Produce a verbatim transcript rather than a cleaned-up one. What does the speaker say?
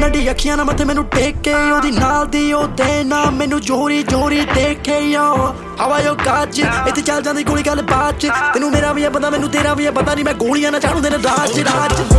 ਨੱਡੀ ਅੱਖੀਆਂ ਨਾਲ ਮੱਥੇ ਮੈਨੂੰ ਟੇਕੇ ਉਹਦੀ ਨਾਲ ਦੀ ਉਹ ਦੇ ਨਾ ਮੈਨੂੰ ਜੋਰੀ ਜੋਰੀ ਦੇਖੇ ਯੋ ਹਵਾ ਯੋ ਕਾਜ ਇੱਥੇ ਚੱਲ ਜਾਂਦੀ ਗੋਲੀ ਗੱਲ ਬਾਤ ਚ ਤੈਨੂੰ ਮੇਰਾ ਵੀ ਆ ਪਤਾ ਮੈਨੂੰ ਤੇਰਾ ਵੀ ਆ ਪਤਾ ਨਹੀਂ ਮੈਂ ਗੋਲੀਆਂ ਨਾ ਚਾੜੂ ਦੇ ਰਾਜ ਰਾਜ